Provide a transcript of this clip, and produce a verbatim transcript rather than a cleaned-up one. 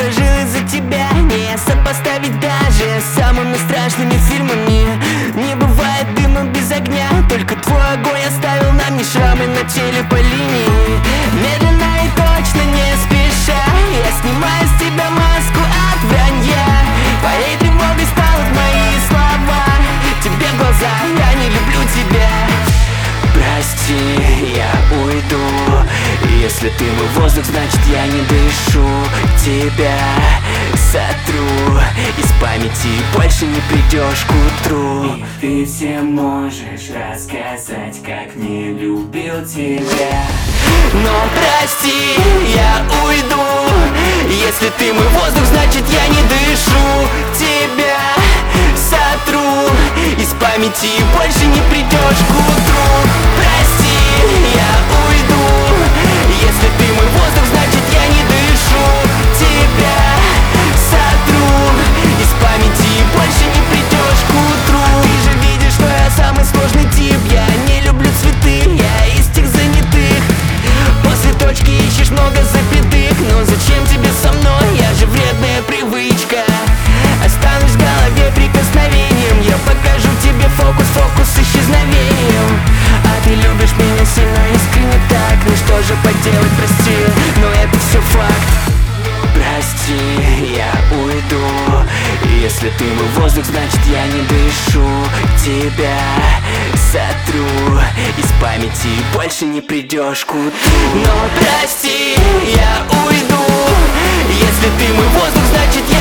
прожил из-за тебя, не сопоставить даже с самыми страшными фильмами. Не бывает дыма без огня, только твой огонь оставил нам не шрамы на теле по линии. Медленно и точно, не спеша, я снимаю с тебя маску от вранья. Твоей тревогой станут мои слова, тебе в глаза, я не люблю тебя. Прости, я уйду. Если ты мой воздух, значит я не дышу. Тебя сотру из памяти, больше не придешь к утру. И ты всем можешь рассказать, как не любил тебя. Но прости, я уйду. Если ты мой воздух, значит я не дышу. Тебя сотру из памяти, больше не придешь к утру. Прости, я уйду. Если ты мой воздух, значит я не дышу. Тебя сотру из памяти, больше не придешь к утру. Ты же видишь, что я самый сложный тип. Я не люблю цветы, я из тех занятых. После точки ищешь много запятых. Но зачем тебе со мной, я же вредная привычка. Останусь в голове прикосновением. Я покажу тебе фокус, фокус с исчезновением. А ты любишь меня сильно, искренне так. Ну что же поделать, прости, но это все факт. Прости, я уйду. Если ты мой воздух, значит я не дышу. Тебя сотру из памяти, больше не придешь к утру. Но прости, я уйду. Если ты мой воздух, значит